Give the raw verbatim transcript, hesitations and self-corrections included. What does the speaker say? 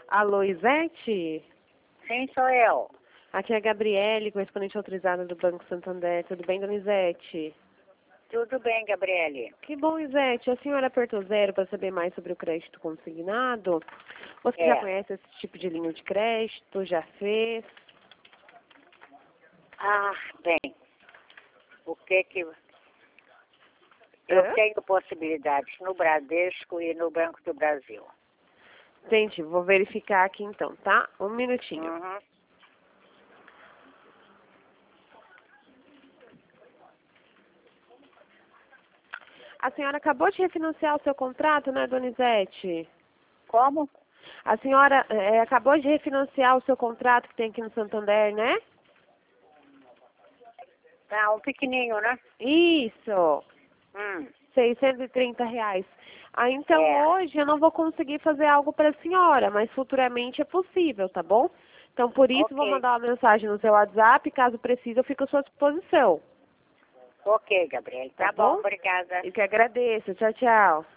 Alô, Isete? Sim, sou eu. Aqui é a Gabriele, correspondente autorizada do Banco Santander. Tudo bem, dona Isete? Tudo bem, Gabriele. Que bom, Isete. A senhora apertou zero para saber mais sobre o crédito consignado? Você É. já conhece esse tipo de linha de crédito? Já fez? Ah, bem. O que que... Eu Hã? tenho possibilidades no Bradesco e no Banco do Brasil. Gente, vou verificar aqui então, tá? Um minutinho. Uhum. A senhora acabou de refinanciar o seu contrato, né, dona Isete? Como? A senhora é, acabou de refinanciar o seu contrato que tem aqui no Santander, né? Tá, um pequenininho, né? Isso, Hum. seiscentos e trinta reais. Ah, então É. hoje eu não vou conseguir fazer algo para a senhora, mas futuramente é possível, tá bom? Então por isso vou Ok. mandar uma mensagem no seu WhatsApp, caso precise eu fico à sua disposição, Ok, Gabriele. tá Tá bom, bom? obrigada. Eu que agradeço, tchau, tchau.